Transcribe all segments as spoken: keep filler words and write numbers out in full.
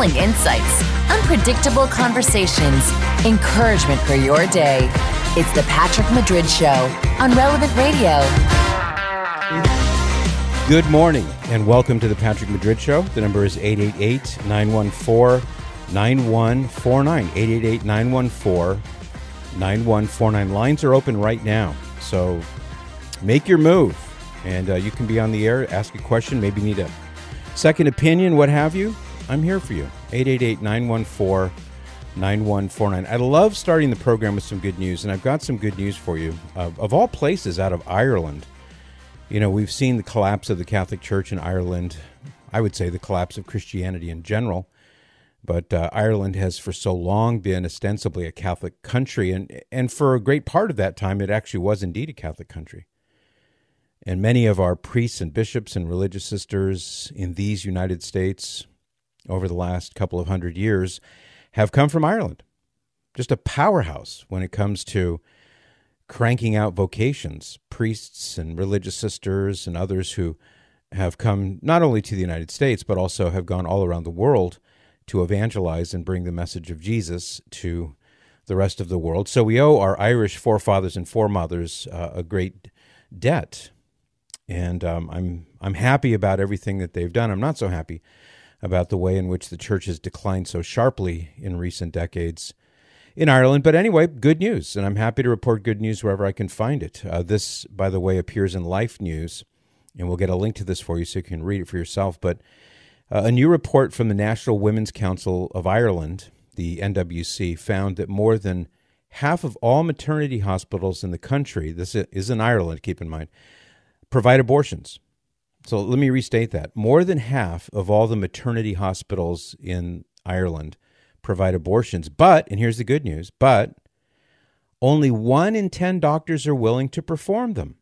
Compelling insights, unpredictable conversations, encouragement for your day. It's the Patrick Madrid Show on Relevant Radio. Good morning and welcome to the Patrick Madrid Show. The number is eight eight eight, nine one four, nine one four nine. eight eight eight, nine one four, nine one four nine. Lines are open right now, so make your move. And uh, you can be on the air, ask a question, maybe need a second opinion, what have you. I'm here for you. eight eight eight, nine one four, nine one four nine. I love starting the program with some good news, and I've got some good news for you. Uh, of all places, out of Ireland. You know, we've seen the collapse of the Catholic Church in Ireland. I would say the collapse of Christianity in general. But uh, Ireland has for so long been ostensibly a Catholic country, and, and for a great part of that time, it actually was indeed a Catholic country. And many of our priests and bishops and religious sisters in these United States over the last couple of hundred years have come from Ireland. Just a powerhouse when it comes to cranking out vocations, priests and religious sisters and others who have come not only to the United States, but also have gone all around the world to evangelize and bring the message of Jesus to the rest of the world. So we owe our Irish forefathers and foremothers uh, a great debt. And um, I'm I'm happy about everything that they've done. I'm not so happy about the way in which the church has declined so sharply in recent decades in Ireland. But anyway, good news, and I'm happy to report good news wherever I can find it. Uh, this, by the way, appears in Life News, and we'll get a link to this for you so you can read it for yourself. But uh, a new report from the National Women's Council of Ireland, the N W C, found that more than half of all maternity hospitals in the country, this is in Ireland, keep in mind, provide abortions. So let me restate that. More than half of all the maternity hospitals in Ireland provide abortions. But, and here's the good news, but only one in ten doctors are willing to perform them.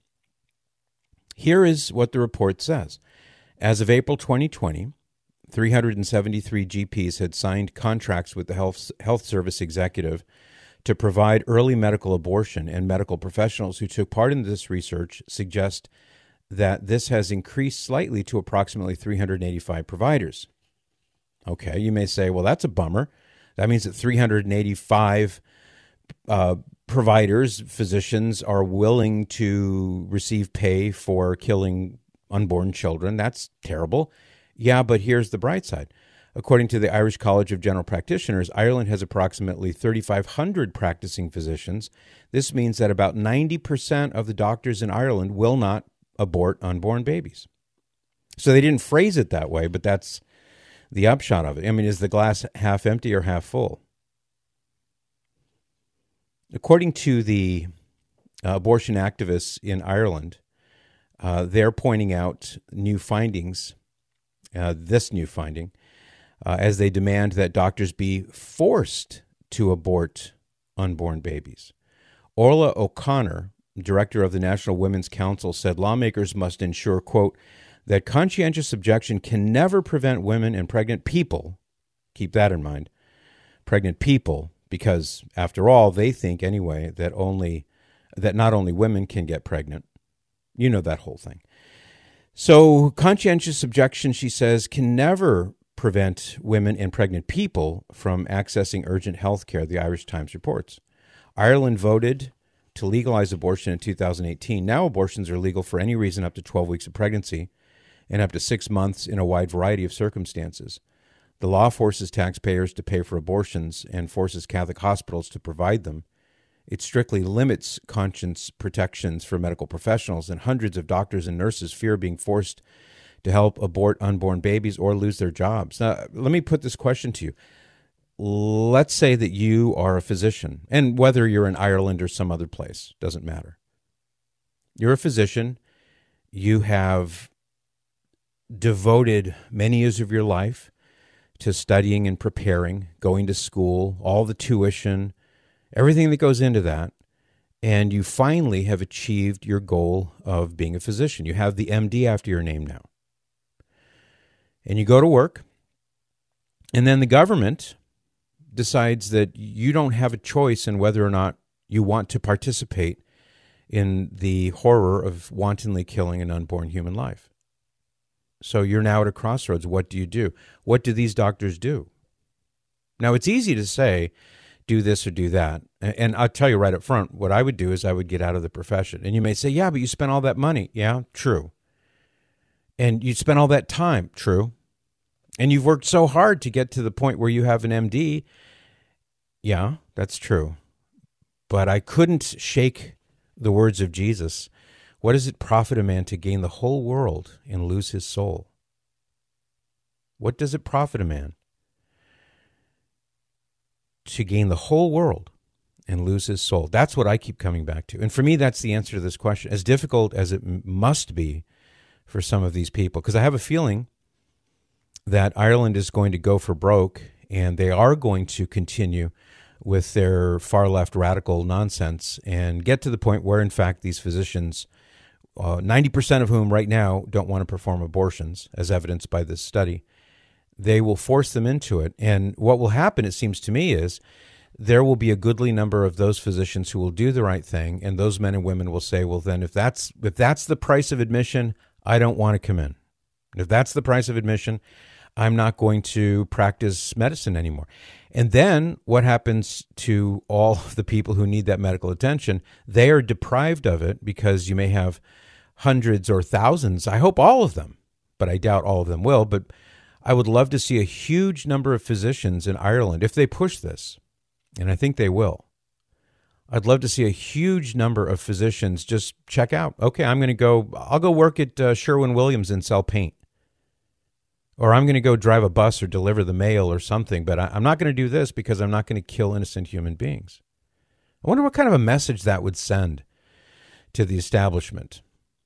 Here is what the report says. As of April twenty twenty, three hundred seventy-three G Ps had signed contracts with the health, health service executive to provide early medical abortion, and medical professionals who took part in this research suggest that this has increased slightly to approximately three hundred eighty-five providers. Okay, you may say, well, that's a bummer. That means that three hundred eighty-five uh, providers, physicians, are willing to receive pay for killing unborn children. That's terrible. Yeah, but here's the bright side. According to the Irish College of General Practitioners, Ireland has approximately thirty-five hundred practicing physicians. This means that about ninety percent of the doctors in Ireland will not abort unborn babies. So they didn't phrase it that way, but that's the upshot of it. I mean, is the glass half empty or half full? According to the uh, abortion activists in Ireland, uh, they're pointing out new findings, uh, this new finding, uh, as they demand that doctors be forced to abort unborn babies. Orla O'Connor, director of the National Women's Council, said lawmakers must ensure, quote, that conscientious objection can never prevent women and pregnant people, keep that in mind, pregnant people, because after all, they think anyway that only that not only women can get pregnant. You know that whole thing. So conscientious objection, she says, can never prevent women and pregnant people from accessing urgent health care, the Irish Times reports. Ireland voted to legalize abortion in two thousand eighteen. Now abortions are legal for any reason up to twelve weeks of pregnancy and up to six months in a wide variety of circumstances. The law forces taxpayers to pay for abortions and forces Catholic hospitals to provide them. It strictly limits conscience protections for medical professionals, and hundreds of doctors and nurses fear being forced to help abort unborn babies or lose their jobs. Now, let me put this question to you. Let's say that you are a physician, and whether you're in Ireland or some other place, doesn't matter. You're a physician. You have devoted many years of your life to studying and preparing, going to school, all the tuition, everything that goes into that, and you finally have achieved your goal of being a physician. You have the M D after your name now. And you go to work, and then the government decides that you don't have a choice in whether or not you want to participate in the horror of wantonly killing an unborn human life. So you're now at a crossroads. What do you do? What do these doctors do? Now, it's easy to say, do this or do that. And I'll tell you right up front, what I would do is I would get out of the profession. And you may say, yeah, but you spent all that money. Yeah, true. And you spent all that time. True. And you've worked so hard to get to the point where you have an M D. Yeah, that's true. But I couldn't shake the words of Jesus. What does it profit a man to gain the whole world and lose his soul? What does it profit a man to gain the whole world and lose his soul? That's what I keep coming back to. And for me, that's the answer to this question, as difficult as it m- must be for some of these people, because I have a feeling that Ireland is going to go for broke, and they are going to continue with their far-left radical nonsense and get to the point where, in fact, these physicians, uh, ninety percent of whom right now don't want to perform abortions, as evidenced by this study, they will force them into it. And what will happen, it seems to me, is there will be a goodly number of those physicians who will do the right thing, and those men and women will say, well, then if that's if that's the price of admission, I don't want to come in. If that's the price of admission, I'm not going to practice medicine anymore. And then what happens to all the people who need that medical attention? They are deprived of it because you may have hundreds or thousands, I hope all of them, but I doubt all of them will, but I would love to see a huge number of physicians in Ireland, if they push this, and I think they will. I'd love to see a huge number of physicians just check out. Okay, I'm going to go, I'll go work at uh, Sherwin-Williams and sell paint. Or I'm going to go drive a bus or deliver the mail or something, but I, I'm not going to do this because I'm not going to kill innocent human beings. I wonder what kind of a message that would send to the establishment.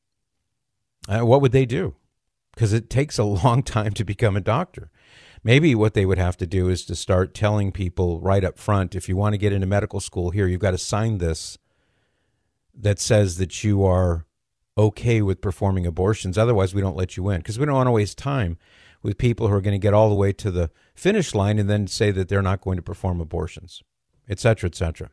Uh, what would they do? Because it takes a long time to become a doctor. Maybe what they would have to do is to start telling people right up front, if you want to get into medical school here, you've got to sign this that says that you are okay with performing abortions. Otherwise, we don't let you in, because we don't want to waste time with people who are going to get all the way to the finish line and then say that they're not going to perform abortions, et cetera, et cetera.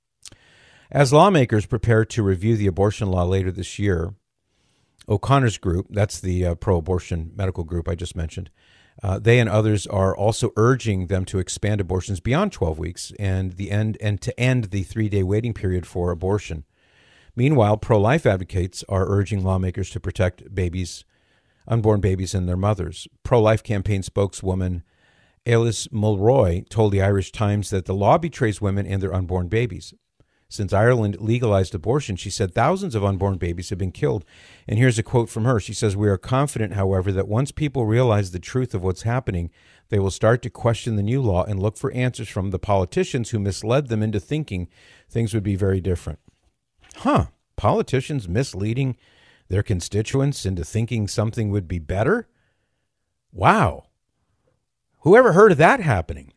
As lawmakers prepare to review the abortion law later this year, O'Connor's group, that's the uh, pro-abortion medical group I just mentioned, uh, they and others are also urging them to expand abortions beyond twelve weeks and the end and to end the three-day waiting period for abortion. Meanwhile, pro-life advocates are urging lawmakers to protect babies, unborn babies and their mothers. Pro-life campaign spokeswoman Alice Mulroy told the Irish Times that the law betrays women and their unborn babies. Since Ireland legalized abortion, she said thousands of unborn babies have been killed. And here's a quote from her. She says, "We are confident, however, that once people realize the truth of what's happening, they will start to question the new law and look for answers from the politicians who misled them into thinking things would be very different." Huh. Politicians misleading their constituents into thinking something would be better? Wow. Who ever heard of that happening?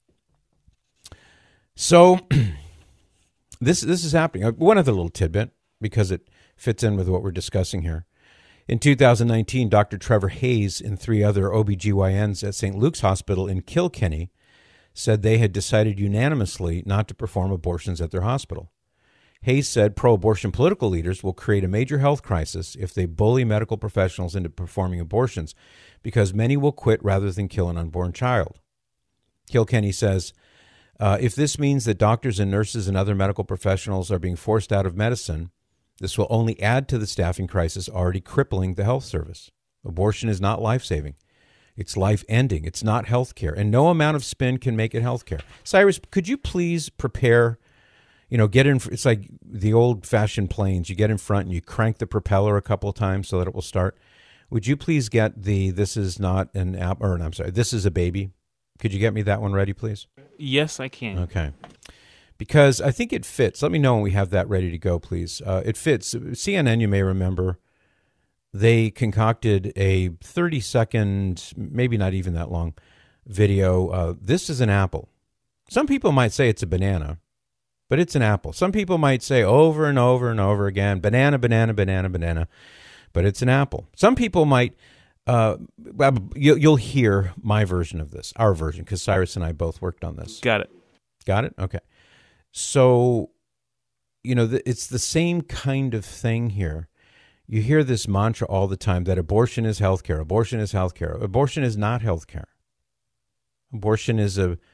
So this this is happening. One other little tidbit, because it fits in with what we're discussing here. In two thousand nineteen, Doctor Trevor Hayes and three other O B G Y Ns at Saint Luke's Hospital in Kilkenny said they had decided unanimously not to perform abortions at their hospital. Hayes said pro-abortion political leaders will create a major health crisis if they bully medical professionals into performing abortions, because many will quit rather than kill an unborn child. Kilkenny says, uh, if this means that doctors and nurses and other medical professionals are being forced out of medicine, this will only add to the staffing crisis already crippling the health service. Abortion is not life-saving. It's life-ending. It's not health care, and no amount of spin can make it health care. Cyrus, could you please prepare... You know, get in. It's like the old-fashioned planes. You get in front and you crank the propeller a couple of times so that it will start. Would you please get the "This is not an app," or I'm sorry, "This is a baby"? Could you get me that one ready, please? Yes, I can. Okay. Because I think it fits. Let me know when we have that ready to go, please. Uh, it fits. C N N, you may remember, they concocted a thirty-second, maybe not even that long, video. Uh, this is an apple. Some people might say it's a banana, but it's an apple. Some people might say over and over and over again, banana, banana, banana, banana, but it's an apple. Some people might, uh, you'll hear my version of this, our version, because Cyrus and I both worked on this. Got it. Got it? Okay. So, you know, it's the same kind of thing here. You hear this mantra all the time that abortion is healthcare. Abortion is healthcare. Abortion is not healthcare. Abortion is a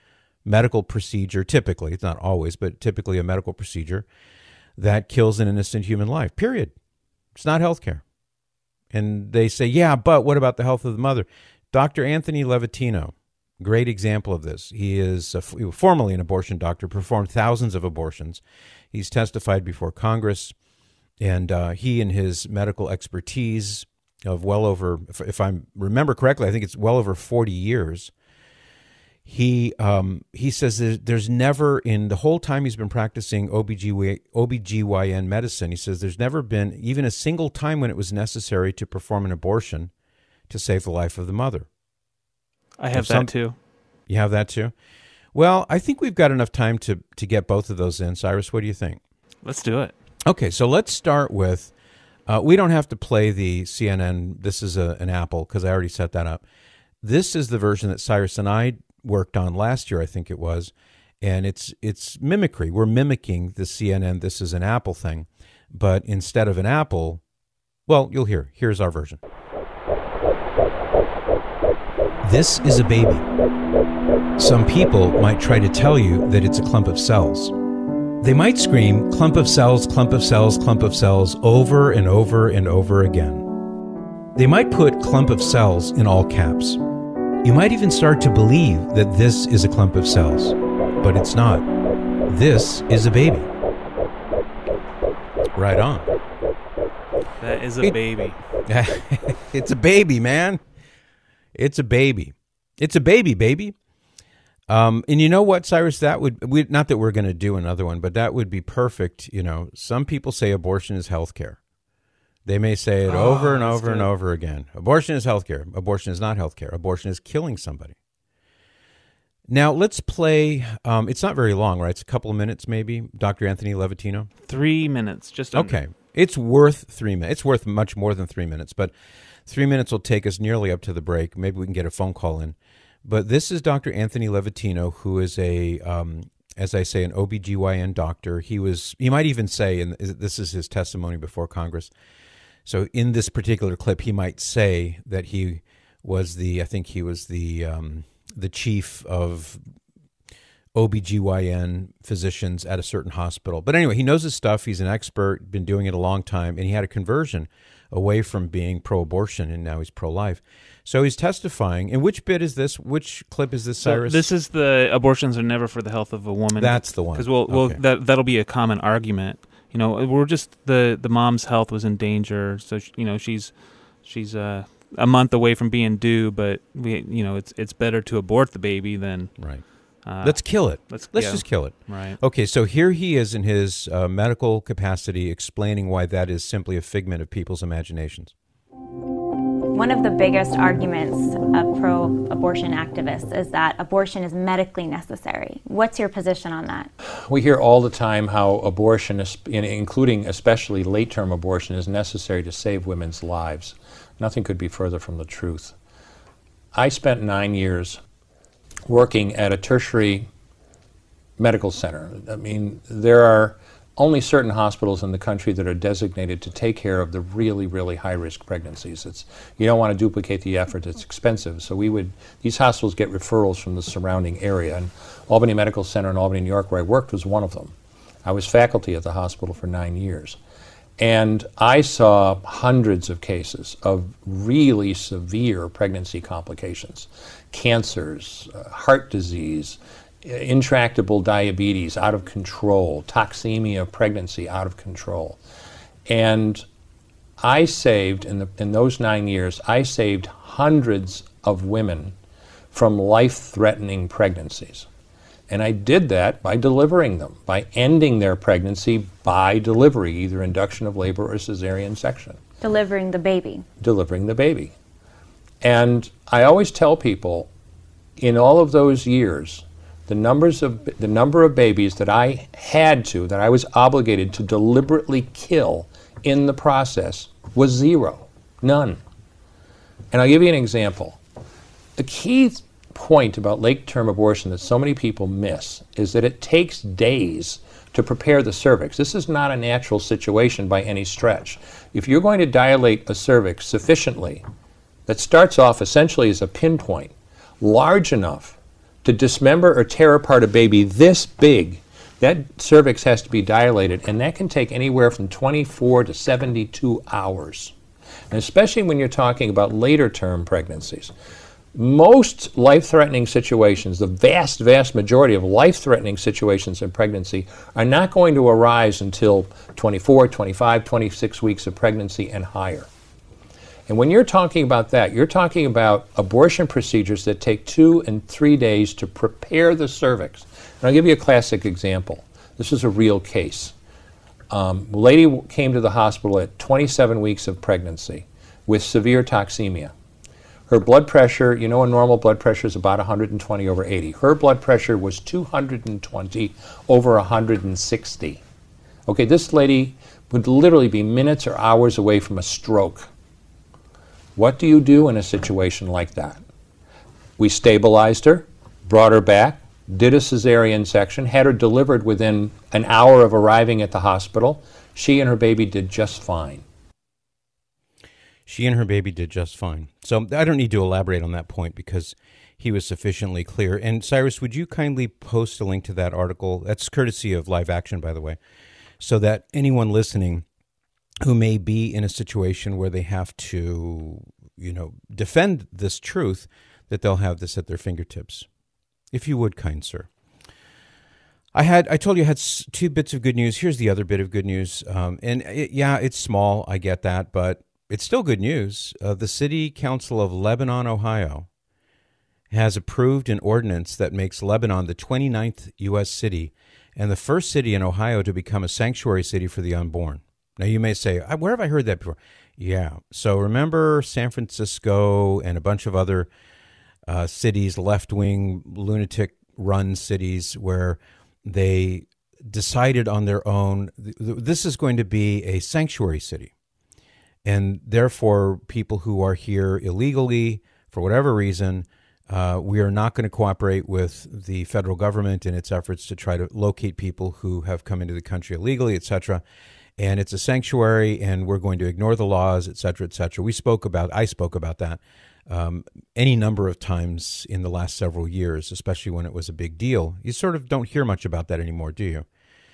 medical procedure, typically, it's not always, but typically a medical procedure that kills an innocent human life, period. It's not healthcare. And they say, yeah, but what about the health of the mother? Doctor Anthony Levatino, great example of this. He is a, formerly an abortion doctor, performed thousands of abortions. He's testified before Congress, and uh, he and his medical expertise of well over, if, if I remember correctly, I think it's well over forty years. He um, he says there's, there's never, in the whole time he's been practicing O B G Y N medicine, he says there's never been even a single time when it was necessary to perform an abortion to save the life of the mother. I have some, that too. You have that too? Well, I think we've got enough time to, to get both of those in. Cyrus, what do you think? Let's do it. Okay, so let's start with, uh, we don't have to play the C N N, this is a, an Apple, because I already set that up. This is the version that Cyrus and I worked on last year, I think it was, and it's it's mimicry. We're mimicking the C N N, this is an Apple thing, but instead of an Apple, well, you'll hear. Here's our version. This is a baby. Some people might try to tell you that it's a clump of cells. They might scream, clump of cells, clump of cells, clump of cells, over and over and over again. They might put clump of cells in all caps. You might even start to believe that this is a clump of cells, but it's not. This is a baby. Right on. That is a it, baby. It's a baby, man. It's a baby. It's a baby, baby. Um, and you know what, Cyrus? That would, we, not that we're going to do another one, but that would be perfect. You know, some people say abortion is healthcare. They may say it oh, over and over good. and over again. Abortion is healthcare. Abortion is not healthcare. Abortion is killing somebody. Now, let's play. Um, it's not very long, right? It's a couple of minutes, maybe. Doctor Anthony Levatino? Three minutes, just under. Okay. It's worth three minutes. It's worth much more than three minutes, but three minutes will take us nearly up to the break. Maybe we can get a phone call in. But this is Doctor Anthony Levatino, who is a, um, as I say, an O B G Y N doctor. He was, he might even say, and this is his testimony before Congress, so in this particular clip, he might say that he was the, I think he was the um, the chief of O B G Y N physicians at a certain hospital. But anyway, he knows his stuff. He's an expert, been doing it a long time, and he had a conversion away from being pro-abortion, and now he's pro-life. So he's testifying. And which bit is this? Which clip is this, Cyrus? So this is the abortions are never for the health of a woman. That's the one. Because we'll, we'll, okay. that, that'll be a common argument. You know, we're just, the, the mom's health was in danger, so, she, you know, she's she's uh, a month away from being due, but, we, you know, it's it's better to abort the baby than... Right. Uh, let's kill it. Let's, let's yeah. just kill it. Right. Okay, so here he is in his uh, medical capacity explaining why that is simply a figment of people's imaginations. One of the biggest arguments of pro-abortion activists is that abortion is medically necessary. What's your position on that? We hear all the time how abortion, is, including especially late-term abortion, is necessary to save women's lives. Nothing could be further from the truth. I spent nine years working at a tertiary medical center. I mean, there are only certain hospitals in the country that are designated to take care of the really, really high-risk pregnancies. It's, you don't want to duplicate the effort. It's expensive. So we would, these hospitals get referrals from the surrounding area. And Albany Medical Center in Albany, New York, where I worked, was one of them. I was faculty at the hospital for nine years. And I saw hundreds of cases of really severe pregnancy complications, cancers, uh, heart disease, intractable diabetes out of control, toxemia of pregnancy out of control. And I saved, in, the, in those nine years, I saved hundreds of women from life-threatening pregnancies. And I did that by delivering them, by ending their pregnancy by delivery, either induction of labor or cesarean section. Delivering the baby. Delivering the baby. And I always tell people, in all of those years, the numbers of the number of babies that I had to, that I was obligated to deliberately kill in the process was zero, none. And I'll give you an example. The key point about late-term abortion that so many people miss is that it takes days to prepare the cervix. This is not a natural situation by any stretch. If you're going to dilate a cervix sufficiently, that starts off essentially as a pinpoint, large enough To dismember or tear apart a baby this big, that cervix has to be dilated, and that can take anywhere from twenty-four to seventy-two hours. And especially when you're talking about later term pregnancies. Most life-threatening situations, the vast, vast majority of life-threatening situations in pregnancy are not going to arise until twenty-four, twenty-five, twenty-six weeks of pregnancy and higher. And when you're talking about that, you're talking about abortion procedures that take two and three days to prepare the cervix. And I'll give you a classic example. This is a real case. Um, a lady came to the hospital at twenty-seven weeks of pregnancy with severe toxemia. Her blood pressure, you know, a normal blood pressure is about one hundred twenty over eighty. Her blood pressure was two hundred twenty over one hundred sixty. Okay, this lady would literally be minutes or hours away from a stroke. What do you do in a situation like that? We stabilized her, brought her back, did a cesarean section, had her delivered within an hour of arriving at the hospital. She and her baby did just fine. She and her baby did just fine. So I don't need to elaborate on that point because he was sufficiently clear. And Cyrus, would you kindly post a link to that article? That's courtesy of Live Action, by the way, so that anyone listening who may be in a situation where they have to, you know, defend this truth, that they'll have this at their fingertips. If you would, kind sir. I had, I told you I had two bits of good news. Here's the other bit of good news. Um, and it, yeah, it's small. I get that, but it's still good news. Uh, the City Council of Lebanon, Ohio, has approved an ordinance that makes Lebanon the twenty-ninth U S city and the first city in Ohio to become a sanctuary city for the unborn. Now, you may say, where have I heard that before? Yeah. So remember San Francisco and a bunch of other uh, cities, left-wing, lunatic-run cities, where they decided on their own, th- this is going to be a sanctuary city. And therefore, people who are here illegally, for whatever reason, uh, we are not going to cooperate with the federal government in its efforts to try to locate people who have come into the country illegally, et cetera. And it's a sanctuary, and we're going to ignore the laws, et cetera, et cetera. We spoke about, I spoke about that um, any number of times in the last several years, especially when it was a big deal. You sort of don't hear much about that anymore, do you?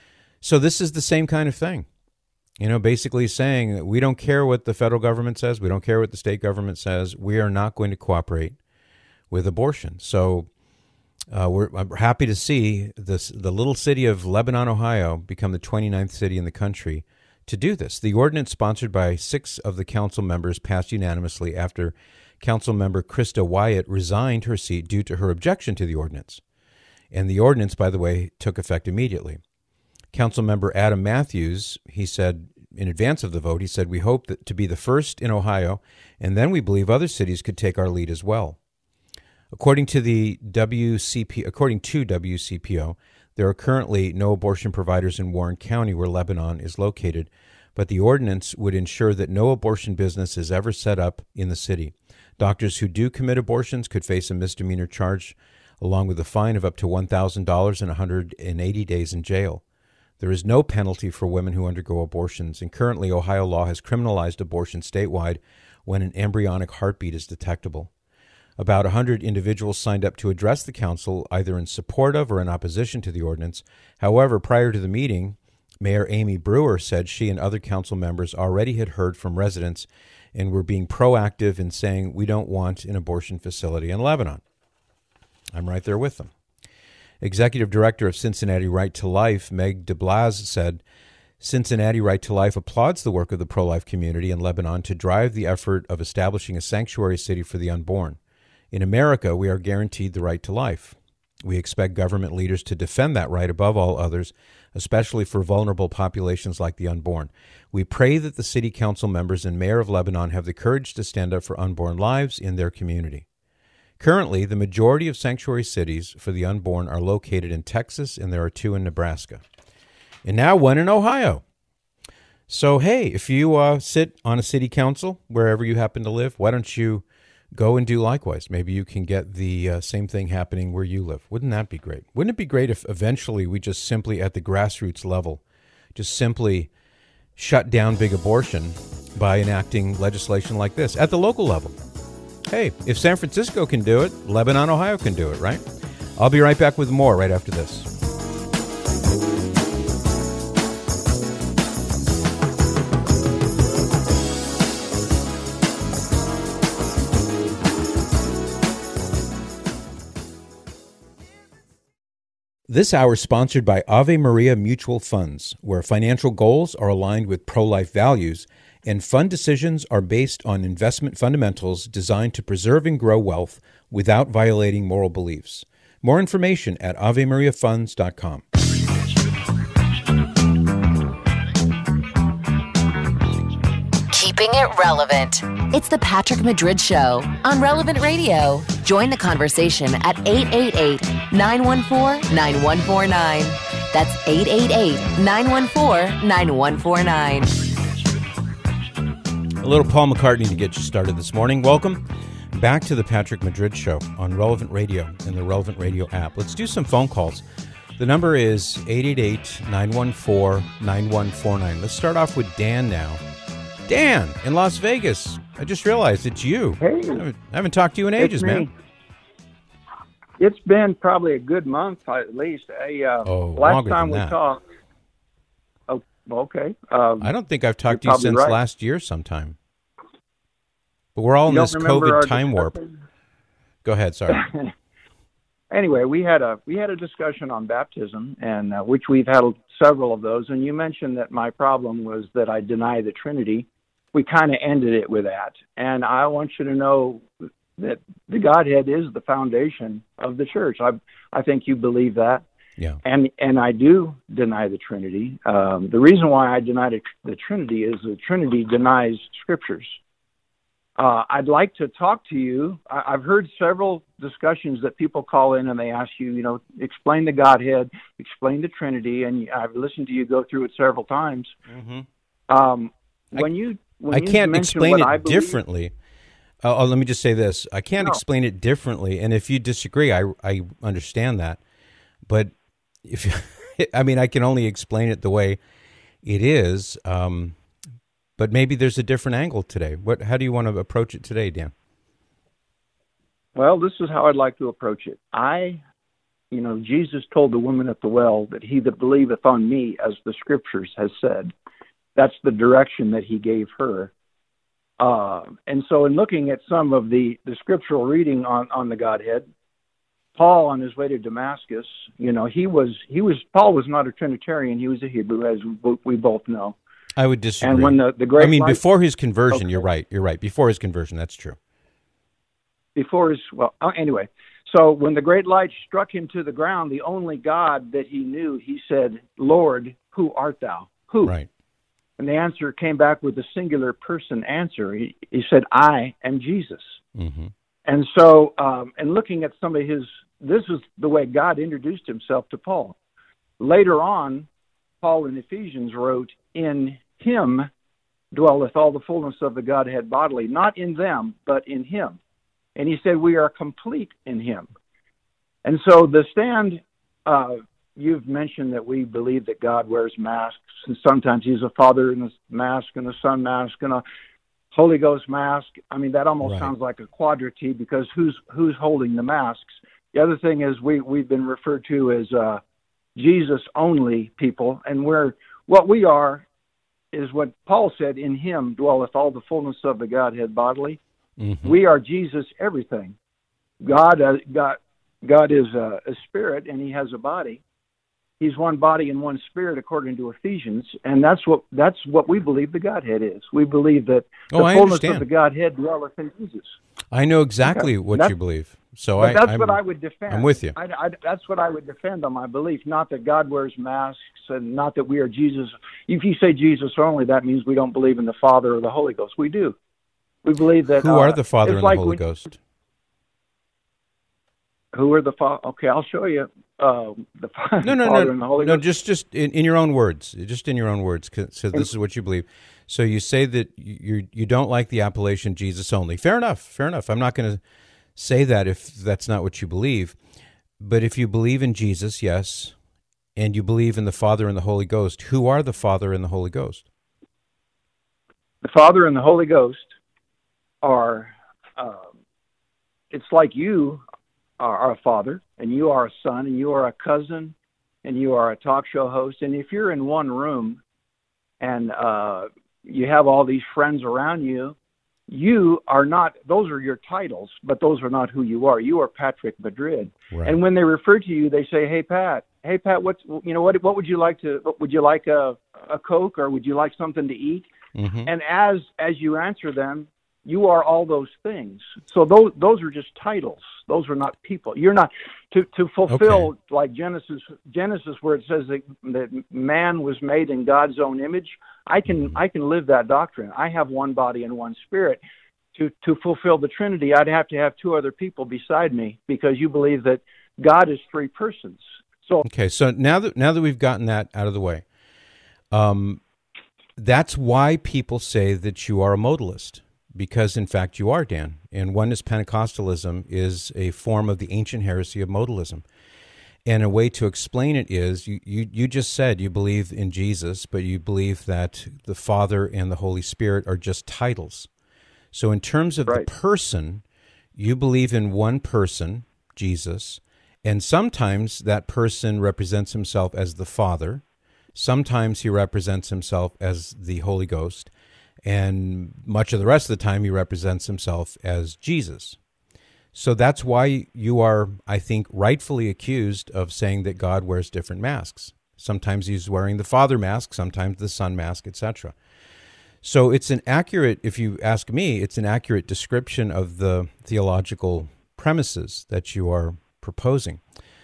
So this is the same kind of thing. You know, basically saying that we don't care what the federal government says, we don't care what the state government says, we are not going to cooperate with abortion. So Uh, we're I'm happy to see this, the little city of Lebanon, Ohio, become the twenty-ninth city in the country to do this. The ordinance, sponsored by six of the council members, passed unanimously after council member Krista Wyatt resigned her seat due to her objection to the ordinance. And the ordinance, by the way, took effect immediately. Council member Adam Matthews, he said in advance of the vote, he said, "We hope that to be the first in Ohio, and then we believe other cities could take our lead as well." According to the W C P, according to W C P O, there are currently no abortion providers in Warren County, where Lebanon is located, but the ordinance would ensure that no abortion business is ever set up in the city. Doctors who do commit abortions could face a misdemeanor charge, along with a fine of up to one thousand dollars and one hundred eighty days in jail. There is no penalty for women who undergo abortions, and currently Ohio law has criminalized abortion statewide when an embryonic heartbeat is detectable. About one hundred individuals signed up to address the council, either in support of or in opposition to the ordinance. However, prior to the meeting, Mayor Amy Brewer said she and other council members already had heard from residents and were being proactive in saying, we don't want an abortion facility in Lebanon. I'm right there with them. Executive Director of Cincinnati Right to Life, Meg DeBlaz, said, Cincinnati Right to Life applauds the work of the pro-life community in Lebanon to drive the effort of establishing a sanctuary city for the unborn. In America, we are guaranteed the right to life. We expect government leaders to defend that right above all others, especially for vulnerable populations like the unborn. We pray that the city council members and mayor of Lebanon have the courage to stand up for unborn lives in their community. Currently, the majority of sanctuary cities for the unborn are located in Texas, and there are two in Nebraska. And now one in Ohio. So, hey, if you uh, sit on a city council, wherever you happen to live, why don't you go and do likewise? Maybe you can get the uh, same thing happening where you live. Wouldn't that be great? Wouldn't it be great if eventually we just simply, at the grassroots level, just simply shut down big abortion by enacting legislation like this at the local level? Hey, if San Francisco can do it, Lebanon, Ohio can do it, right? I'll be right back with more right after this. This hour is sponsored by Ave Maria Mutual Funds, where financial goals are aligned with pro-life values, and fund decisions are based on investment fundamentals designed to preserve and grow wealth without violating moral beliefs. More information at ave maria funds dot com. Keeping it relevant. It's the Patrick Madrid Show on Relevant Radio. Join the conversation at eight eight eight, nine one four, nine one four nine. That's eight eight eight, nine one four, nine one four nine. A little Paul McCartney to get you started this morning. Welcome back to the Patrick Madrid Show on Relevant Radio and the Relevant Radio app. Let's do some phone calls. The number is eight eight eight, nine one four, nine one four nine. Let's start off with Dan now. Dan, in Las Vegas. I just realized it's you. Hey. I haven't, I haven't talked to you in ages, man. It's been probably a good month, at least. I, uh, Oh, last longer time than we that. talked. Oh, okay. Um, I don't think I've talked to you're you since probably right. last year sometime. But we're all in You this don't remember our COVID time warp. discussion? Go ahead, sorry. Anyway, we had a we had a discussion on baptism, and uh, which we've had several of those. And you mentioned that my problem was that I deny the Trinity. We kind of ended it with that, and I want you to know that the Godhead is the foundation of the church. I I think you believe that. Yeah. And and I do deny the Trinity. Um, the reason why I deny the, the Trinity is the Trinity denies Scriptures. Uh, I'd like to talk to you. I, I've heard several discussions that people call in and they ask you, you know, explain the Godhead, explain the Trinity, and I've listened to you go through it several times. Mm-hmm. Um, I, when you when I you can't mention explain what it I believe, differently. Uh, oh, let me just say this. I can't No. explain it differently, and if you disagree, I, I understand that. But if I mean, I can only explain it the way it is. Um, but maybe there's a different angle today. What? How do you want to approach it today, Dan? Well, this is how I'd like to approach it. I, you know, Jesus told the woman at the well that he that believeth on me, as the Scriptures has said. That's the direction that he gave her. Uh, and so in looking at some of the, the scriptural reading on, on the Godhead, Paul, on his way to Damascus, you know, he was, he was, Paul was not a Trinitarian. He was a Hebrew, as we both know. I would disagree. And when the, the great I mean, light, before his conversion, Okay. you're right. You're right. Before his conversion, that's true. before his, well, uh, anyway, so when the great light struck him to the ground, the only God that he knew, he said, Lord, who art thou? Who? Right. And the answer came back with a singular person answer. He, he said, I am Jesus. Mm-hmm. And so, um, and looking at some of his, this is the way God introduced himself to Paul. Later on, Paul in Ephesians wrote, in him dwelleth all the fullness of the Godhead bodily, not in them, but in him. And he said, we are complete in him. And so the stand, uh, you've mentioned that we believe that God wears masks, and sometimes he's a father in a mask and a son mask and a Holy Ghost mask. I mean, that almost Right. sounds like a quadrity, because who's who's holding the masks? The other thing is we, we've been referred to as uh, Jesus-only people, and we're what we are is what Paul said, in him dwelleth all the fullness of the Godhead bodily. Mm-hmm. We are Jesus everything. God, uh, God, God is a, a spirit, and he has a body. He's one body and one spirit, according to Ephesians, and that's what that's what we believe the Godhead is. We believe that Oh, the I fullness understand. of the Godhead dwelleth in Jesus. I know exactly Okay. what That's- you believe. So But I, that's I'm, what I would defend. I'm with you. I, I, that's what I would defend on my belief, not that God wears masks and not that we are Jesus. If you say Jesus only, that means we don't believe in the Father or the Holy Ghost. We do. We believe that. Who uh, are the Father it's and like the Holy when- Ghost? Who are the Father? Okay, I'll show you. Uh, the fa- No, no, Father no, and the Holy no. Ghost. Just, just in, in your own words. Just in your own words. 'Cause- So this is what you believe. So you say that you you don't like the appellation Jesus only. Fair enough. Fair enough. I'm not going to say that if that's not what you believe. But if you believe in Jesus, yes, and you believe in the Father and the Holy Ghost, who are the Father and the Holy Ghost? The Father and the Holy Ghost are. Uh, it's like you are a father, and you are a son, and you are a cousin, and you are a talk show host. And if you're in one room and uh, you have all these friends around you, you are not, those are your titles, but those are not who you are. You are Patrick Madrid. Right. And when they refer to you, they say, hey, Pat, hey, Pat, what's, you know, what, what would you like to, what, would you like a, a Coke, or would you like something to eat? Mm-hmm. And as, as you answer them, you are all those things. So those, those are just titles. Those are not people. You're not, to, to fulfill Okay. like Genesis, Genesis, where it says that, that man was made in God's own image. I can, Mm-hmm. I can live that doctrine. I have one body and one spirit. To, to fulfill the Trinity, I'd have to have two other people beside me, because you believe that God is three persons. So Okay, so now that now that we've gotten that out of the way, um, that's why people say that you are a modalist, because in fact you are, Dan. And Oneness Pentecostalism is a form of the ancient heresy of modalism. And a way to explain it is, you, you, you just said you believe in Jesus, but you believe that the Father and the Holy Spirit are just titles. So in terms of Right. the person, you believe in one person, Jesus, and sometimes that person represents himself as the Father. Sometimes he represents himself as the Holy Ghost. And much of the rest of the time he represents himself as Jesus. So that's why you are, I think, rightfully accused of saying that God wears different masks. Sometimes he's wearing the Father mask, sometimes the Son mask, et cetera. So it's an accurate, if you ask me, it's an accurate description of the theological premises that you are proposing.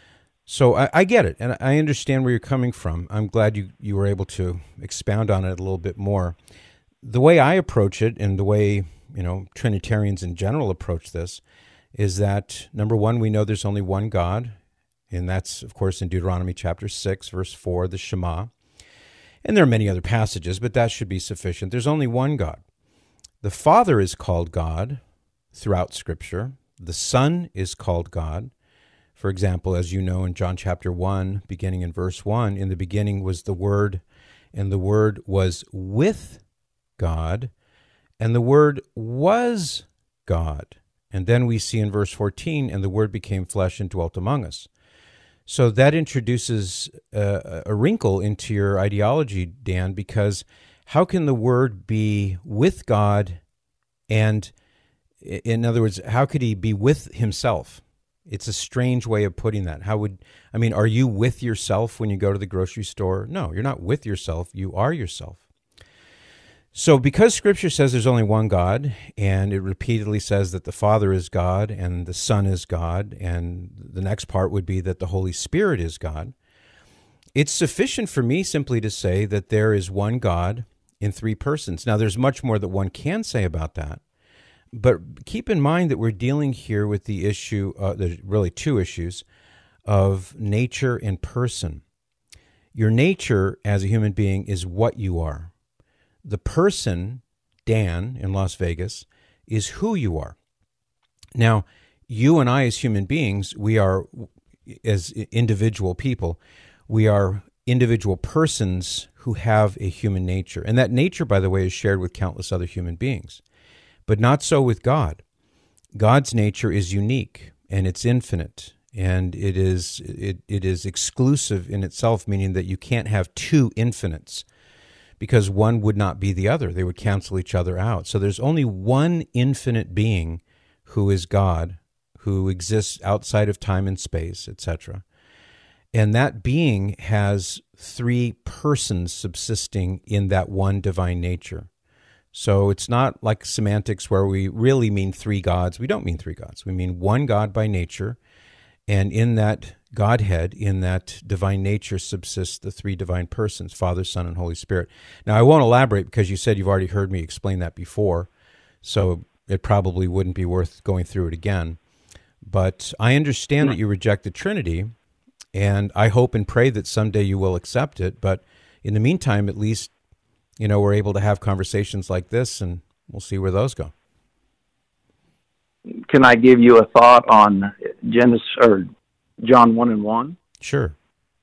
So I, I get it, and I understand where you're coming from. I'm glad you, you were able to expound on it a little bit more. The way I approach it, and the way, you know, Trinitarians in general approach this, is that, number one, we know there's only one God, and that's, of course, in Deuteronomy chapter six, verse four, the Shema. And there are many other passages, but that should be sufficient. There's only one God. The Father is called God throughout Scripture. The Son is called God. For example, as you know, in John chapter one, beginning in verse one, in the beginning was the Word, and the Word was with God, and the Word was God. And then we see in verse fourteen, and the Word became flesh and dwelt among us. So that introduces a, a wrinkle into your ideology, Dan, because how can the Word be with God, and, in other words, how could he be with himself? It's a strange way of putting that. How would, I mean, are you with yourself when you go to the grocery store? No, you're not with yourself. You are yourself. So because Scripture says there's only one God, and it repeatedly says that the Father is God and the Son is God, and the next part would be that the Holy Spirit is God, it's sufficient for me simply to say that there is one God in three persons. Now, there's much more that one can say about that, but keep in mind that we're dealing here with the issue, uh, there's really two issues, of nature and person. Your nature as a human being is what you are. The person, Dan, in Las Vegas, is who you are. Now, you and I as human beings, we are, as individual people, we are individual persons who have a human nature. And that nature, by the way, is shared with countless other human beings. But not so with God. God's nature is unique, and it's infinite, and it is it, it is exclusive in itself, meaning that you can't have two infinites, because one would not be the other. They would cancel each other out. So there's only one infinite being who is God, who exists outside of time and space, et cetera. And that being has three persons subsisting in that one divine nature. So it's not like semantics where we really mean three gods. We don't mean three gods. We mean one God by nature, and in that Godhead, in that divine nature, subsists the three divine persons, Father, Son, and Holy Spirit. Now, I won't elaborate because you said you've already heard me explain that before, so it probably wouldn't be worth going through it again. But I understand that you reject the Trinity, and I hope and pray that someday you will accept it. But in the meantime, at least, you know, we're able to have conversations like this, and we'll see where those go. Can I give you a thought on Genesis or John one and one? Sure.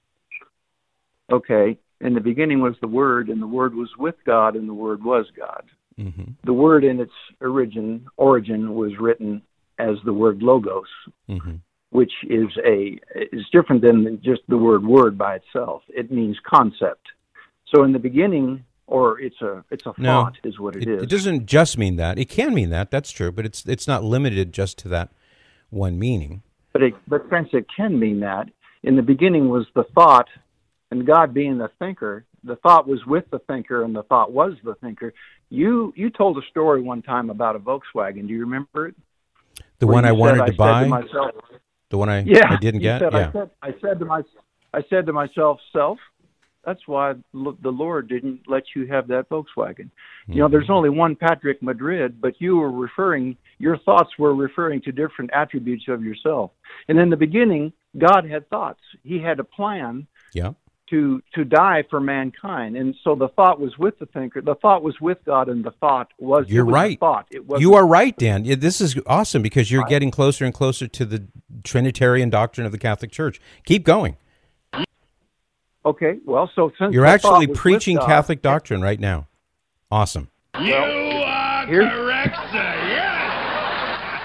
Okay. In the beginning was the Word, and the Word was with God, and the Word was God. Mm-hmm. The Word in its origin origin was written as the word logos. Mm-hmm. which is a is different than just the word word by itself. It means concept. So in the beginning, or it's a it's a No, thought, is what it, it is. It doesn't just mean that. It can mean that. That's true, but it's it's not limited just to that one meaning. But it, but friends, it can mean that. In the beginning was the thought, and God being the thinker. The thought was with the thinker, and the thought was the thinker. You you told a story one time about a Volkswagen. Do you remember it? The Where one you I said, wanted I to said buy. To myself, the one I, yeah, I didn't you get. Said, yeah. I said, I said to my I said to myself, self. That's why the Lord didn't let you have that Volkswagen. You know, there's only one Patrick Madrid, but you were referring, your thoughts were referring to different attributes of yourself. And in the beginning, God had thoughts. He had a plan Yeah. to to die for mankind. And so the thought was with the thinker. The thought was with God, and the thought was, You're it was right. a thought. It was You are right, Dan. Yeah, this is awesome because you're getting closer and closer to the Trinitarian doctrine of the Catholic Church. Keep going. Okay, well, so since You're the actually thought was preaching with God, Catholic doctrine right now. Awesome. You are here's- correct, sir. Yes.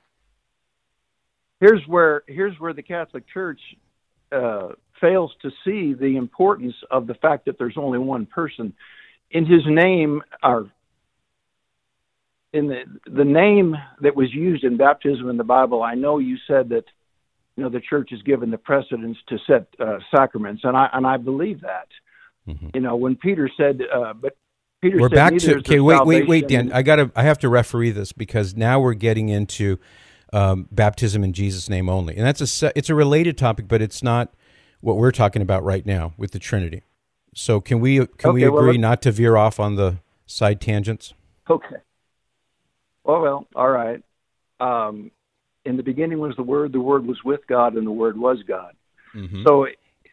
here's where here's where the Catholic Church uh, fails to see the importance of the fact that there's only one person. In his name, or in the the name that was used in baptism in the Bible, I know you said that you know the Church is given the precedence to set uh, sacraments, and I and I believe that. Mm-hmm. You know, when Peter said, uh, but Peter We're said, back neither to is there okay. Wait, wait, wait, salvation Dan. I gotta. I have to referee this because now we're getting into um, baptism in Jesus' name only, and that's a. se- It's a related topic, but it's not what we're talking about right now with the Trinity. So can we can we Okay, well, agree let- not to veer off on the side tangents? Okay. Well, well, all right. Um, in the beginning was the Word, the Word was with God, and the Word was God. Mm-hmm. So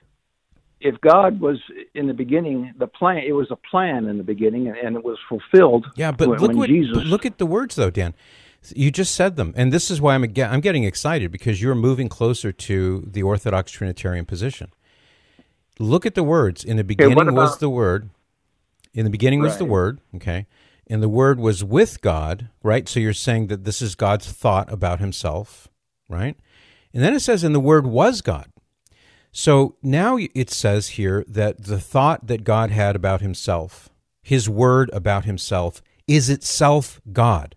if God was in the beginning, the plan, it was a plan in the beginning, and, and it was fulfilled Yeah, but when, look when what, Jesus... but look at the words, though, Dan. You just said them, and this is why I'm ag- I'm getting excited because you're moving closer to the Orthodox Trinitarian position. Look at the words. In the beginning what was about- the Word. In the beginning was the Right. Word. Okay, and the Word was with God. Right. So you're saying that this is God's thought about Himself. Right. And then it says, "And the Word was God." So now it says here that the thought that God had about Himself, His Word about Himself, is itself God.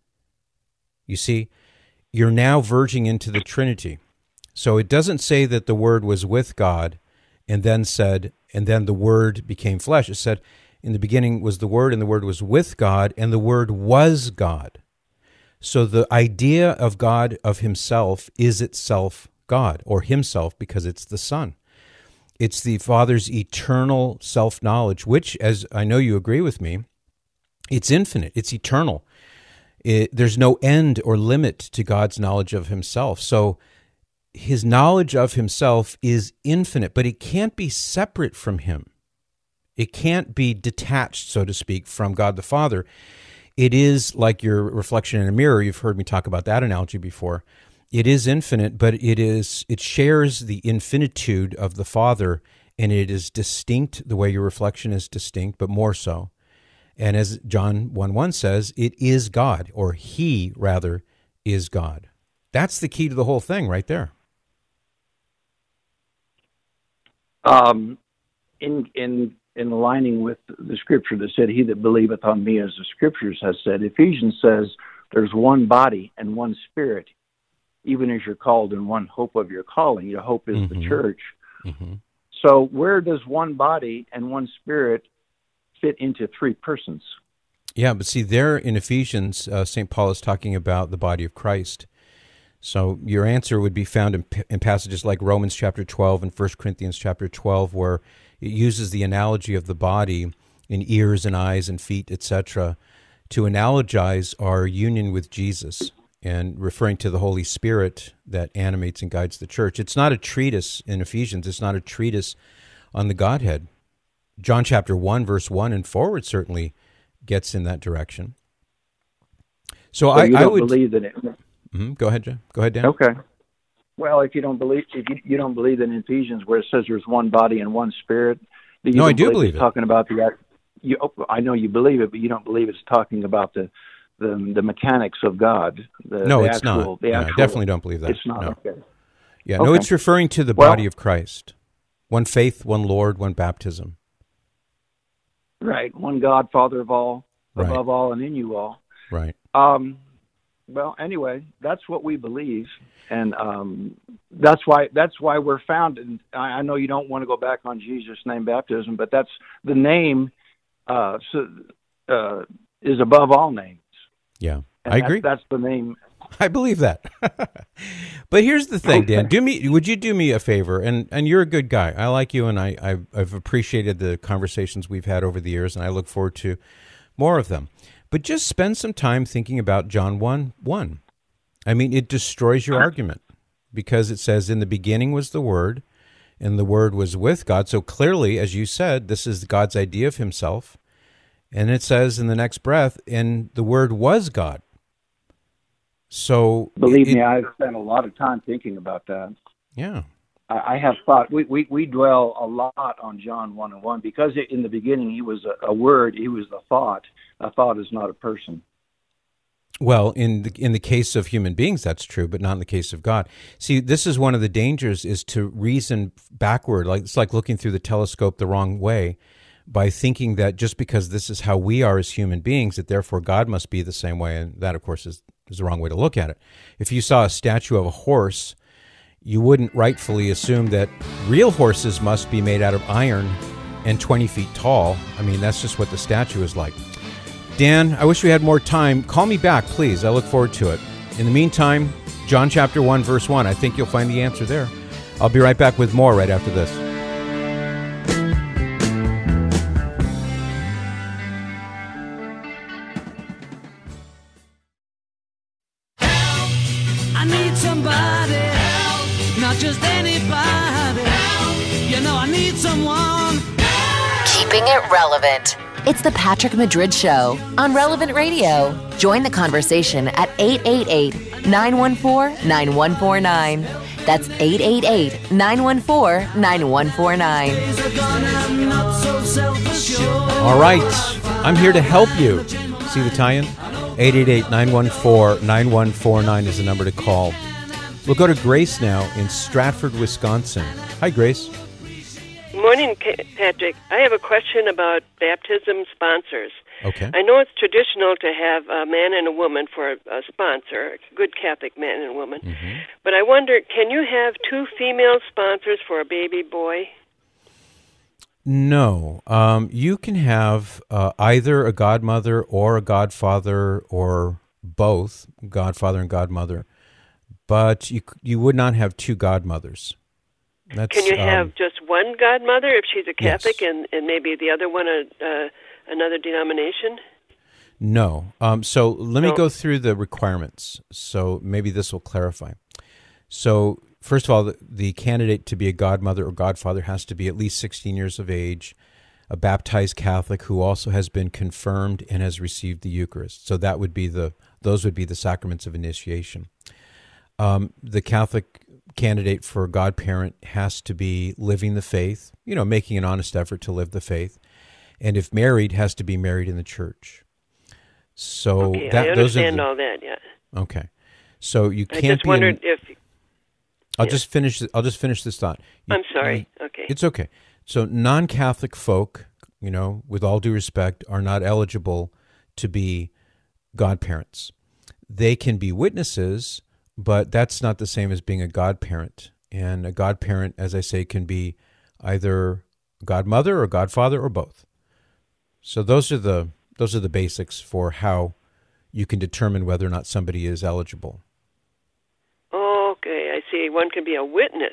You see, you're now verging into the Trinity. So it doesn't say that the Word was with God and then said, and then the Word became flesh. It said, in the beginning was the Word, and the Word was with God, and the Word was God. So the idea of God of Himself is itself God, or Himself, because it's the Son. It's the Father's eternal self-knowledge, which, as I know you agree with me, it's infinite, it's eternal. It, there's no end or limit to God's knowledge of Himself. So His knowledge of Himself is infinite, but it can't be separate from Him. It can't be detached, so to speak, from God the Father. It is like your reflection in a mirror. You've heard me talk about that analogy before. It is infinite, but it is it shares the infinitude of the Father, and it is distinct the way your reflection is distinct, but more so. And as John one one says, it is God, or He, rather, is God. That's the key to the whole thing right there. Um, in in in aligning with the Scripture that said, "He that believeth on me," as the Scriptures has said, Ephesians says, "There's one body and one Spirit, even as you're called in one hope of your calling." Your hope is Mm-hmm. the church. Mm-hmm. So where does one body and one Spirit fit into three persons? Yeah, but see, there in Ephesians, uh, Saint Paul is talking about the body of Christ. So your answer would be found in, in passages like Romans chapter twelve and First Corinthians chapter twelve, where it uses the analogy of the body in ears and eyes and feet, et cetera, to analogize our union with Jesus, and referring to the Holy Spirit that animates and guides the church. It's not a treatise in Ephesians. It's not a treatise on the Godhead. John chapter one, verse one and forward certainly gets in that direction. So, So I, you I don't would believe that it... Mhm. Go ahead, Jeff. Go ahead, Dan. Okay. Well, if you don't believe, if you, you don't believe in Ephesians where it says there's one body and one Spirit, do you No, don't I do believe it's it. talking about the. You, I know you believe it, but you don't believe it's talking about the the, the mechanics of God. The, No, the it's actual, not. The No, I actual, definitely don't believe that. It's not. No. Okay. Yeah, no, Okay. it's referring to the Well- body of Christ. One faith, one Lord, one baptism. Right. One God, Father of all, Right. above all, and in you all. Right. Um, well, anyway, that's what we believe, and um, that's why that's why we're found. In, I, I know you don't want to go back on Jesus' name baptism, but that's the name uh, so, uh, is above all names. Yeah, And I that- agree. That's the name. I believe that. But here's the thing, Dan. Do me, would you do me a favor? And and you're a good guy. I like you, and I I've, I've appreciated the conversations we've had over the years, and I look forward to more of them. But just spend some time thinking about John one one. I mean, it destroys your argument because it says, "In the beginning was the Word, and the Word was with God." So clearly, as you said, this is God's idea of Himself. And it says in the next breath, "And the Word was God." So Believe it- me, I've spent a lot of time thinking about that. yeah. I, I have thought we, we, we dwell a lot on John one and one because it, in the beginning he was a, a word, he was the thought. A thought is not a person. Well, in the in the case of human beings, that's true, but not in the case of God. See, this is one of the dangers: is to reason backward. Like it's like looking through the telescope the wrong way, by thinking that just because this is how we are as human beings, that therefore God must be the same way. And that, of course, is, is the wrong way to look at it. If you saw a statue of a horse, you wouldn't rightfully assume that real horses must be made out of iron and twenty feet tall. I mean, that's just what the statue is like. Dan, I wish we had more time. Call me back, please. I look forward to it. In the meantime, John chapter one, verse one, I think you'll find the answer there. I'll be right back with more right after this. I need somebody help, not just anybody help. You know I need someone. Keeping it relevant. It's the Patrick Madrid Show on Relevant Radio. Join the conversation at eight eight eight, nine one four, nine one four nine. That's eight eight eight, nine one four, nine one four nine. Days are gone and I'm not so self-assured. All right, I'm here to help you. See the tie-in? eight eight eight, nine one four, nine one four nine is the number to call. We'll go to Grace now in Stratford, Wisconsin. Hi, Grace. Good morning, Ca- Patrick. I have a question about baptism sponsors. Okay. I know it's traditional to have a man and a woman for a, a sponsor, a good Catholic man and woman. Mm-hmm. But I wonder, can you have two female sponsors for a baby boy? No. Um, you can have uh, either a godmother or a godfather or both, godfather and godmother, but you you would not have two godmothers. That's, Can you have um, just one godmother if she's a Catholic, yes. and, and maybe the other one a, uh, another denomination? No. Um, so let me No. go through the requirements. So maybe this will clarify. So first of all, the, the candidate to be a godmother or godfather has to be at least sixteen years of age, a baptized Catholic who also has been confirmed and has received the Eucharist. So that would be the those would be the sacraments of initiation. Um, the Catholic candidate for godparent has to be living the faith, you know, making an honest effort to live the faith. And if married, has to be married in the church. So Okay, that I those are understand the, all that, yeah. okay. So you I can't just be. wondered in, if... I'll yeah. just finish. I'll just finish this thought. You- I'm sorry. you- Okay. It's okay. So non-Catholic folk, you know, with all due respect, are not eligible to be godparents. They can be witnesses, but that's not the same as being a godparent. And a godparent, as I say, can be either godmother or godfather or both. So those are the those are the basics for how you can determine whether or not somebody is eligible. Okay, I see. One can be a witness.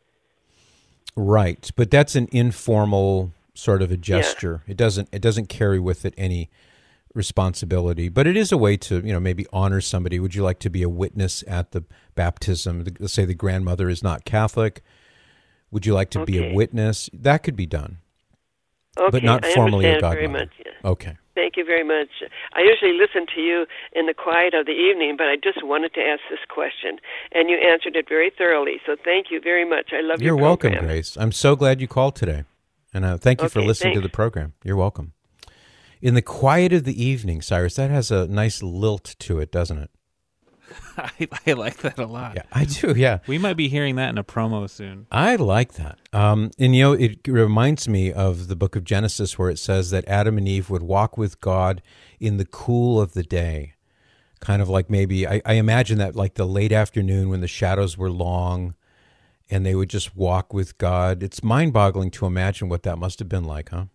Right, but that's an informal sort of a gesture. It doesn't it doesn't carry with it any responsibility, but it is a way to, you know, maybe honor somebody. Would you like to be a witness at the baptism? The- Let's say the grandmother is not Catholic. Would you like to be Okay. a witness? That could be done, Okay, but not I formally a understand very godmother. much. Yeah. Okay. Thank you very much. I usually listen to you in the quiet of the evening, but I just wanted to ask this question, and you answered it very thoroughly. So thank you very much. I love You're your welcome, program. Grace. I'm so glad you called today, and uh, thank you for Okay, listening to thanks. the program. You're welcome. In the quiet of the evening, Cyrus, that has a nice lilt to it, doesn't it? I, I like that a lot. Yeah, I do, yeah. We might be hearing that in a promo soon. I like that. Um, and, you know, it reminds me of the book of Genesis where it says that Adam and Eve would walk with God in the cool of the day. Kind of like maybe, I, I imagine that like the late afternoon when the shadows were long and they would just walk with God. It's mind-boggling to imagine what that must have been like, huh?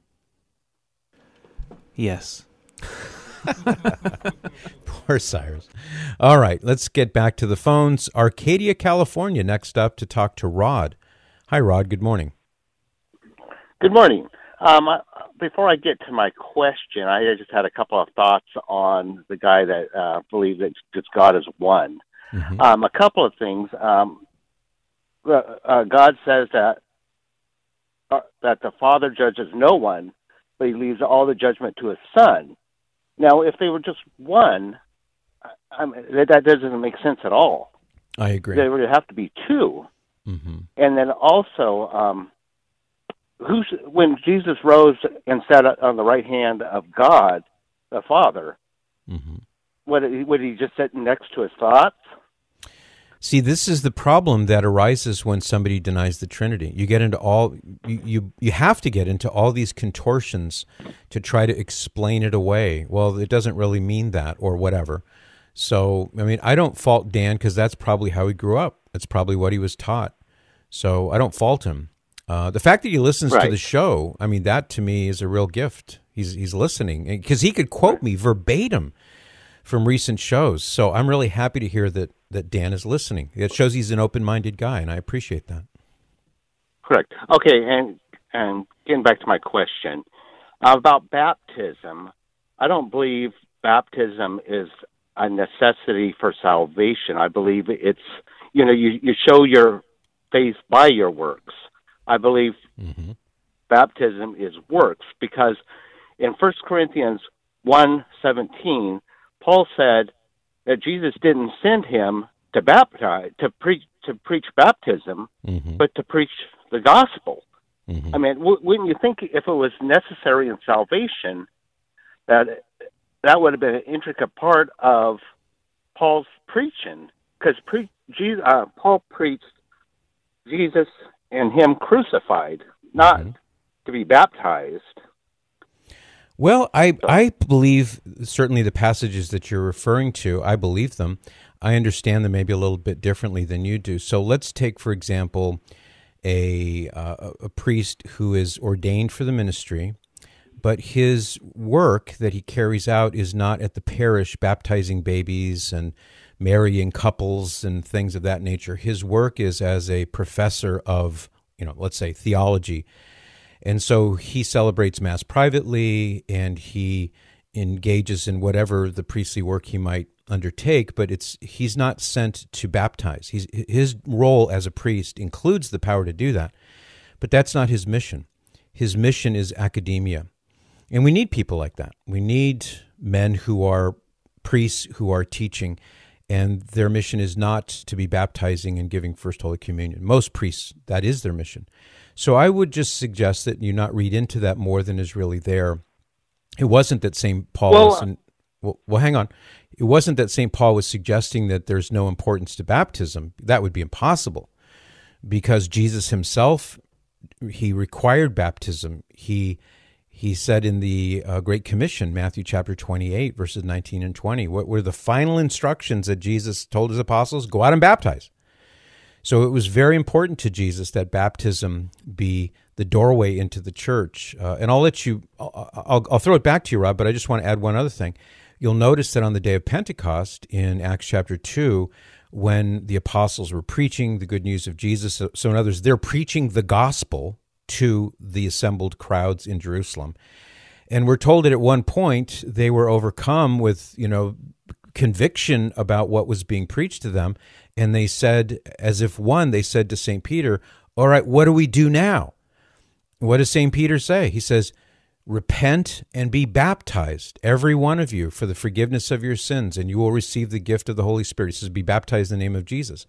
Yes. Poor Cyrus. All right, let's get back to the phones. Arcadia, California, next up to talk to Rod. Hi, Rod. Good morning. Good morning. Um, before I get to my question, I just had a couple of thoughts on the guy that uh, believes that that God is one. Mm-hmm. Um, a couple of things. Um, uh, God says that uh, that the Father judges no one, but he leaves all the judgment to his Son. Now, if they were just one, I mean, that, that doesn't make sense at all. I agree. There would have to be two. Mm-hmm. And then also, um, who's, when Jesus rose and sat on the right hand of God, the Father, mm-hmm. would, would he just sit next to his thoughts? See, this is the problem that arises when somebody denies the Trinity. You get into all you, you you have to get into all these contortions to try to explain it away. Well, it doesn't really mean that or whatever. So, I mean, I don't fault Dan because that's probably how he grew up. It's probably what he was taught. So I don't fault him. Uh, the fact that he listens right. to the show, I mean, that to me is a real gift. He's he's listening because he could quote me verbatim from recent shows. So I'm really happy to hear that that Dan is listening. It shows he's an open-minded guy, and I appreciate that. Correct. Okay, and and getting back to my question uh, about baptism, I don't believe baptism is a necessity for salvation. I believe it's, you know, you, you show your faith by your works. I believe mm-hmm. baptism is works because in First Corinthians one seventeen, Paul said that Jesus didn't send him to baptize, to preach, to preach baptism, mm-hmm. but to preach the gospel. Mm-hmm. I mean, w- wouldn't you think if it was necessary in salvation, that that would have been an intricate part of Paul's preaching? Because pre- Jesus, uh, Paul preached Jesus and him crucified, not mm-hmm. to be baptized. Well, I, I believe certainly the passages that you're referring to, I believe them. I understand them maybe a little bit differently than you do. So let's take, for example, a uh, a priest who is ordained for the ministry, but his work that he carries out is not at the parish baptizing babies and marrying couples and things of that nature. His work is as a professor of, you know, let's say theology. And so he celebrates Mass privately, and he engages in whatever the priestly work he might undertake, but it's he's not sent to baptize. He's, his role as a priest includes the power to do that, but that's not his mission. His mission is academia. And we need people like that. We need men who are priests who are teaching, and their mission is not to be baptizing and giving First Holy Communion. Most priests, that is their mission. So I would just suggest that you not read into that more than is really there. It wasn't that Saint Paul well, was... In, well, well, hang on. It wasn't that Saint Paul was suggesting that there's no importance to baptism. That would be impossible, because Jesus himself, he required baptism. He he said in the uh, Great Commission, Matthew chapter twenty-eight, verses nineteen and twenty, what were the final instructions that Jesus told his apostles? Go out and baptize. So it was very important to Jesus that baptism be the doorway into the church. Uh, and I'll let you, I'll, I'll, I'll throw it back to you, Rob, but I just want to add one other thing. You'll notice that on the day of Pentecost in Acts chapter two, when the apostles were preaching the good news of Jesus, so, so in other words, they're preaching the gospel to the assembled crowds in Jerusalem. And we're told that at one point they were overcome with, you know, conviction about what was being preached to them. And they said, as if one, they said to Saint Peter, all right, what do we do now? What does Saint Peter say? He says, repent and be baptized, every one of you, for the forgiveness of your sins, and you will receive the gift of the Holy Spirit. He says, be baptized in the name of Jesus.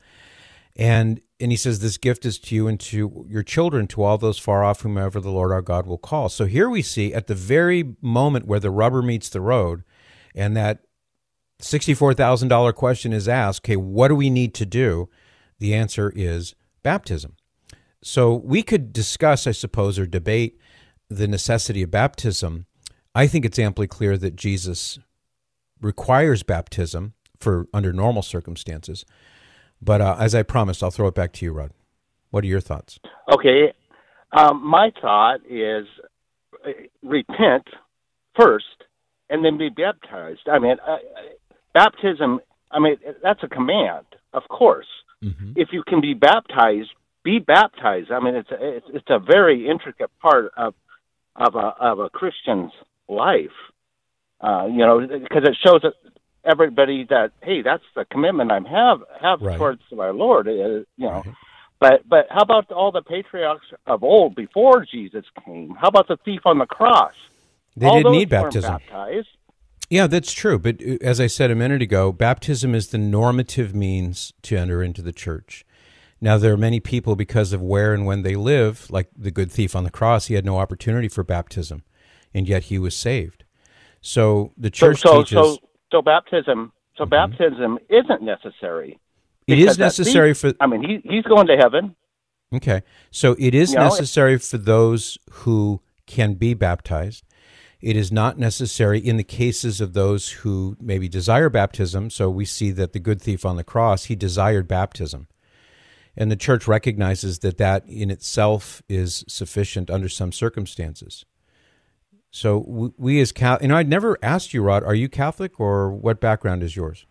And and he says, this gift is to you and to your children, to all those far off, whomever the Lord our God will call. So here we see, at the very moment where the rubber meets the road, and that sixty-four thousand dollars question is asked, okay, what do we need to do? The answer is baptism. So we could discuss, I suppose, or debate the necessity of baptism. I think it's amply clear that Jesus requires baptism for under normal circumstances. But uh, as I promised, I'll throw it back to you, Rod. What are your thoughts? Okay. Um, my thought is uh, repent first and then be baptized. I mean, uh, baptism, I mean, that's a command, of course. Mm-hmm. If you can be baptized, be baptized. I mean, it's a, it's, it's a very intricate part of of a of a Christian's life. Uh, you know, because it shows everybody that, hey, that's the commitment I have have right. towards my Lord. Uh, you know, right. but but how about all the patriarchs of old before Jesus came? How about the thief on the cross? They all didn't those need baptism. weren't baptized. Yeah, that's true. But as I said a minute ago, baptism is the normative means to enter into the church. Now, there are many people, because of where and when they live, like the good thief on the cross, he had no opportunity for baptism, and yet he was saved. So the church so, so, teaches... So, so baptism so mm-hmm. baptism isn't necessary. It is necessary thief, for... I mean, he, he's going to heaven. Okay. So it is you know, necessary for those who can be baptized. It is not necessary in the cases of those who maybe desire baptism. So we see that the good thief on the cross, he desired baptism. And the church recognizes that that in itself is sufficient under some circumstances. So we, we as Catholic, you know, I'd never asked you, Rod, are you Catholic or what background is yours?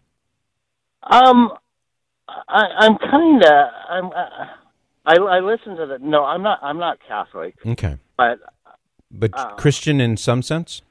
Um, I, I'm kind of, I'm, uh, I, I listen to the, no, I'm not, I'm not Catholic. Okay. But But uh, Christian in some sense?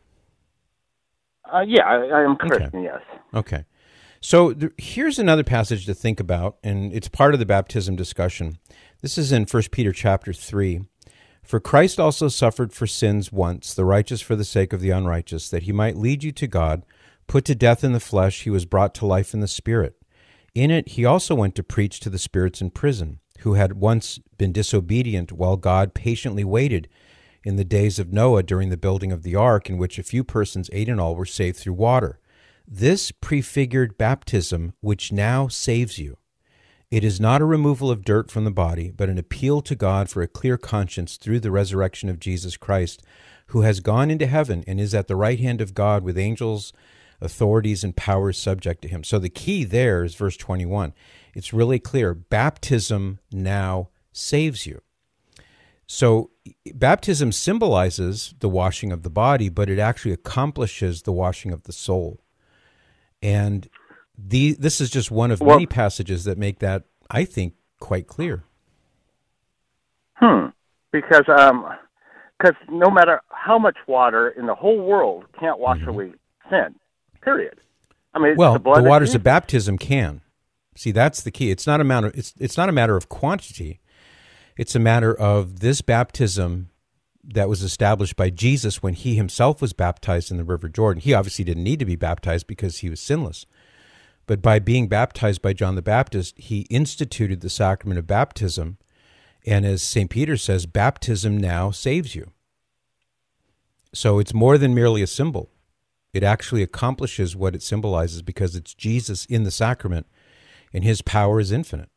Uh, yeah, I, I am Christian, okay. yes. Okay. So there, here's another passage to think about, and it's part of the baptism discussion. This is in First Peter chapter three. For Christ also suffered for sins once, the righteous for the sake of the unrighteous, that he might lead you to God. Put to death in the flesh, he was brought to life in the Spirit. In it he also went to preach to the spirits in prison, who had once been disobedient while God patiently waited in the days of Noah during the building of the ark, in which a few persons, eight in all, were saved through water. This prefigured baptism, which now saves you. It is not a removal of dirt from the body, but an appeal to God for a clear conscience through the resurrection of Jesus Christ, who has gone into heaven and is at the right hand of God with angels, authorities, and powers subject to him. So the key there is verse twenty-one. It's really clear. Baptism now saves you. So baptism symbolizes the washing of the body, but it actually accomplishes the washing of the soul. And the this is just one of well, many passages that make that, I think, quite clear. Hmm. Because um, cause no matter how much water in the whole world can't wash mm-hmm. away sin, period. I mean, well, the, blood the waters of, of baptism can. See, that's the key. It's not a matter. It's it's not a matter of quantity. It's a matter of this baptism that was established by Jesus when he himself was baptized in the River Jordan. He obviously didn't need to be baptized because he was sinless. But by being baptized by John the Baptist, he instituted the sacrament of baptism. And as Saint Peter says, baptism now saves you. So it's more than merely a symbol. It actually accomplishes what it symbolizes because it's Jesus in the sacrament, and his power is infinite.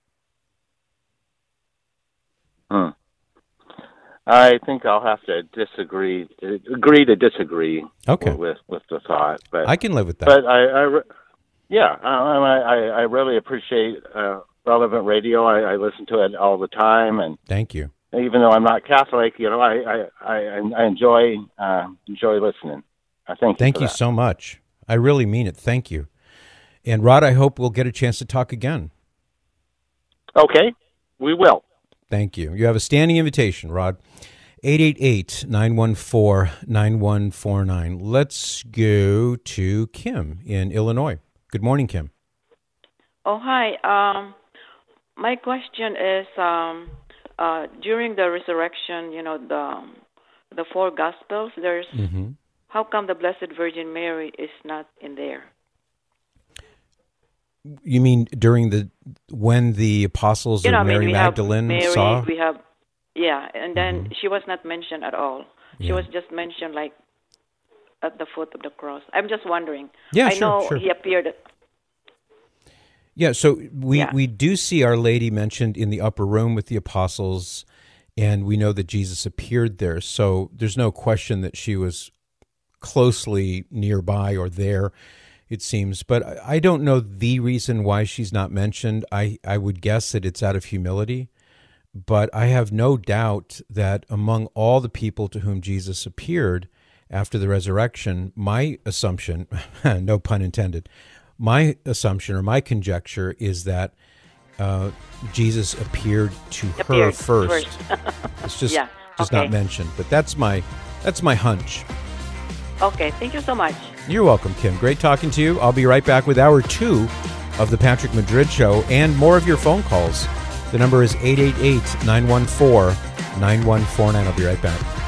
Hmm. I think I'll have to disagree, agree to disagree. Okay. with with the thought, but I can live with that. But I, I yeah, I, I, I really appreciate uh, Relevant Radio. I, I listen to it all the time, and thank you. Even though I'm not Catholic, you know, I I, I, I enjoy uh, enjoy listening. I thank you. Thank for you that. so much. I really mean it. Thank you. And Rod, I hope we'll get a chance to talk again. Okay, we will. Thank you. You have a standing invitation, Rod. eight eight eight, nine one four, nine one four nine. Let's go to Kim in Illinois. Good morning, Kim. Oh, hi. Um, my question is, um, uh, during the resurrection, you know, the the four Gospels, there's, mm-hmm. how come the Blessed Virgin Mary is not in there? You mean during the, when the apostles you know, of Mary I mean, Magdalene Mary, saw? We have, yeah, and then mm-hmm. she was not mentioned at all. She yeah. was just mentioned like at the foot of the cross. I'm just wondering. Yeah, I sure, know sure. he appeared at, Yeah, so we, Yeah. we do see Our Lady mentioned in the upper room with the apostles, and we know that Jesus appeared there. So there's no question that she was closely nearby or there, it seems. But I I don't know the reason why she's not mentioned. I, I would guess that it's out of humility. But I have no doubt that among all the people to whom Jesus appeared after the resurrection, my assumption, no pun intended, my assumption or my conjecture is that uh, Jesus appeared to her Appeared first. first. It's just Yeah, just okay. not mentioned, but that's my that's my hunch. Okay, thank you so much. You're welcome, Kim. Great talking to you. I'll be right back with hour two of the Patrick Madrid Show and more of your phone calls. The number is eight eight eight, nine one four, nine one four nine. I'll be right back.